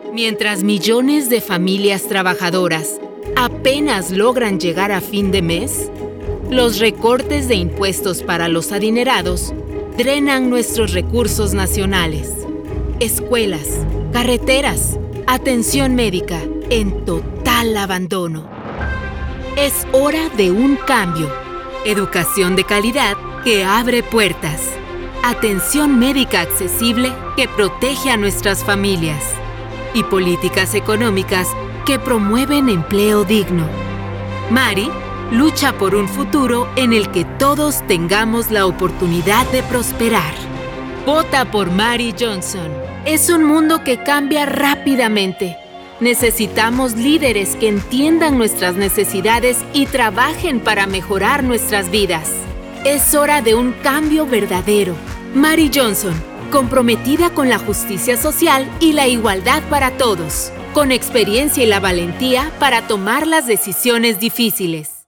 Mientras millones de familias trabajadoras apenas logran llegar a fin de mes, los recortes de impuestos para los adinerados drenan nuestros recursos nacionales. Escuelas, carreteras, atención médica en total abandono. Es hora de un cambio. Educación de calidad que abre puertas. Atención médica accesible que protege a nuestras familias. Y políticas económicas que promueven empleo digno. Mari lucha por un futuro en el que todos tengamos la oportunidad de prosperar. Vota por Mari Johnson. Es un mundo que cambia rápidamente. Necesitamos líderes que entiendan nuestras necesidades y trabajen para mejorar nuestras vidas. Es hora de un cambio verdadero. Mari Johnson, comprometida con la justicia social y la igualdad para todos, con experiencia y la valentía para tomar las decisiones difíciles.